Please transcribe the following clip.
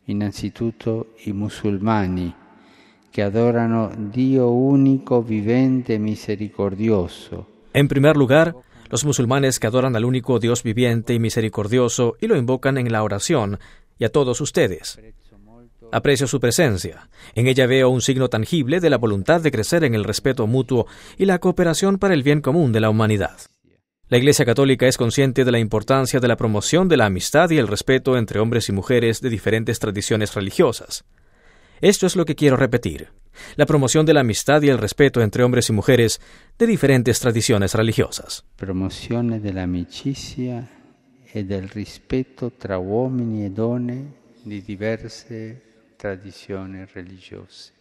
innanzitutto i musulmani, che adorano Dio único, vivente e misericordioso. En primer lugar, los musulmanes que adoran al único Dios viviente y misericordioso y lo invocan en la oración, y a todos ustedes. Aprecio su presencia. En ella veo un signo tangible de la voluntad de crecer en el respeto mutuo y la cooperación para el bien común de la humanidad. La Iglesia Católica es consciente de la importancia de la promoción de la amistad y el respeto entre hombres y mujeres de diferentes tradiciones religiosas. Esto es lo que quiero repetir: la promoción de la amistad y el respeto entre hombres y mujeres de diferentes tradiciones religiosas. Promozione dell'amicizia e del rispetto tra uomini e donne di diverse tradizioni religiose.